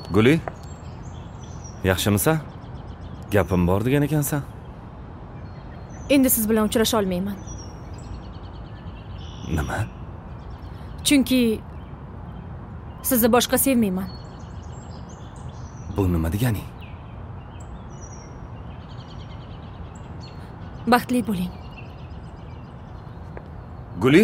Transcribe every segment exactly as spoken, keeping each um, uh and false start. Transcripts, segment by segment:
Guli, yaxshimisan? Gapim bor degan ekansan. Endi siz bilan uchrasha olmayman. Nima? Chunki sizni boshqa sevmayman. Bu nima degani? Baxtli bo'ling. Guli?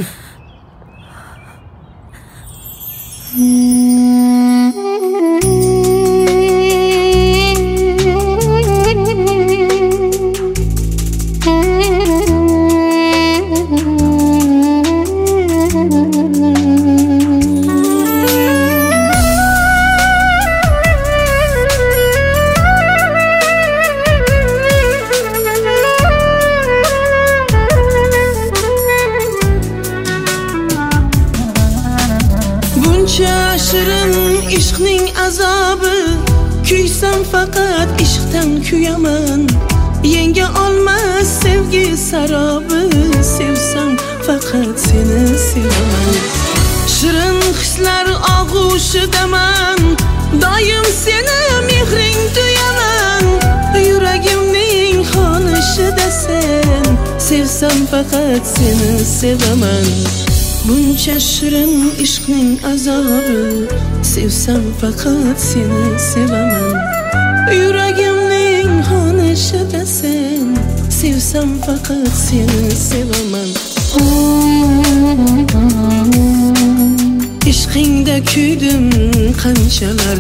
Ishqning azobi, kuysam faqat ishqdan kuyaman. Yenga olmas sevgi sarobi, sevsam faqat seni sevaman. Shirin hislar og'ushidaman, doim seni mehring tuyaman. Yuragimning xonishida sen, sevsam faqat seni sevaman. Buncha shirin ishqning azobi, sevsam faqat seni sevaman. Yuragimning xonishida sen, sevsam faqat seni sevaman. Ishqingda kuydim qanchalar,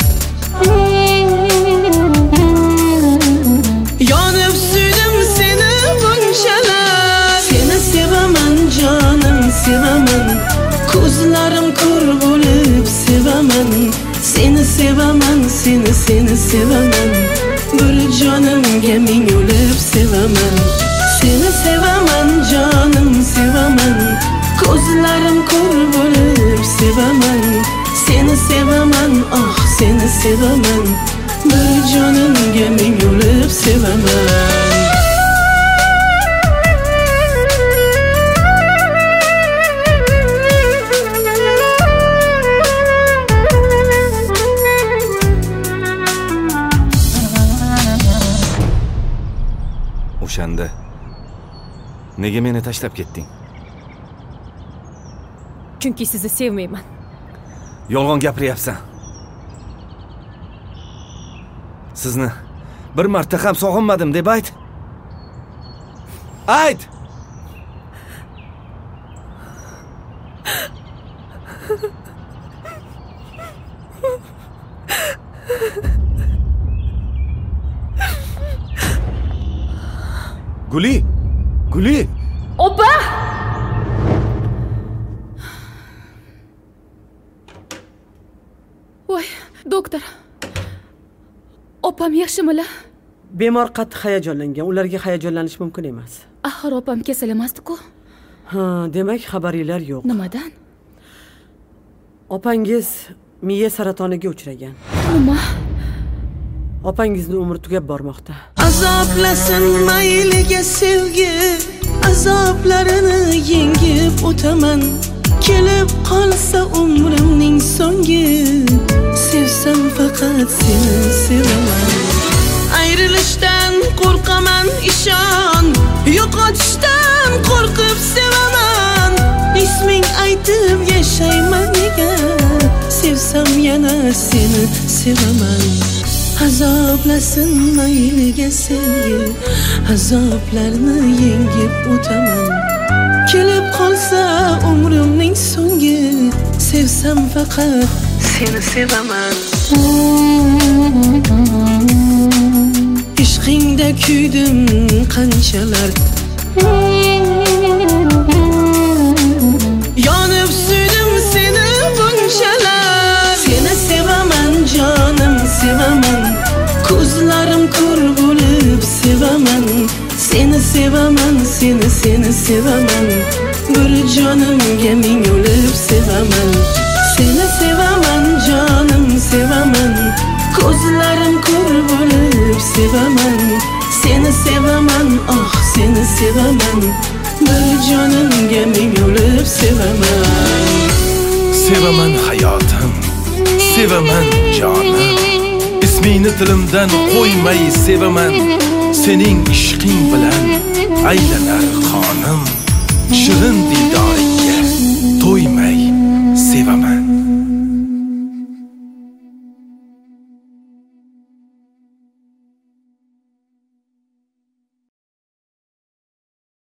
yonib suydim seni bunchalar. Seni sevaman jonim, sevaman. Ko'zlarim ko'r bo'lib sevaman. Seni sevaman, seni seni sevaman. Bir jonimga ming o'lib sevaman. Seni sevaman jonim, sevaman. Ko'zlarim ko'r bo'lib sevaman. Seni sevaman, ah seni sevaman. Bir jonimga ming o'lib sevaman. O'shanda nega meni tashlab ketding? Chunki sizni sevmayman. Yolg'on gapiryapsan. Sizni bir marta ham sog'inmadim deb ayt. Ayt! Guli! Guli! Opa! Voy, doktor. Opam yaxshimilar? Bemor qattiq hayajonlangan. Ularga hayajonlanish mumkin emas. Axir opam kasal emasdi-ku. Ha, demak xabaringlar yo'q. Nimadan? Opangiz miya saratoniga uchragan. Nima? Opangizni umri tugab bormoqda. Azoblasin mayliga sevgi, azoblarini yengib o'taman. Kelib qolsa umrimning so'ngi, sevsam faqat seni sevaman. Ayrilishdan qo'rqaman, ishon, yo'qotishdan qo'rqib sevaman. Isming aytib yashayman nega, sevsam yana seni sevaman. Azoblasin mayliga sevgi, azoblarni yengib o'taman. Kelib qolsa umrimning so'ngi, sevsam faqat seni sevaman. Ishqingda kuydim qanchalar, yonib suydim seni bunchalar. Seni sevaman jonim, sevaman. Ko'zlarim ko'r bo'lib sevaman. Seni sevaman, seni seni sevaman. Bir jonimga ming o'lib sevaman. Seni sevaman jonim, sevaman. Ko'zlarim ko'r bo'lib sevaman. Seni sevaman, ah seni sevaman. Bir jonimga ming o'lib sevaman. Sevaman hayotim, sevaman jonim. ismingni tilimdan qo'ymay sevaman. Sening ishqing bilan aylanar qonim, shirin diydor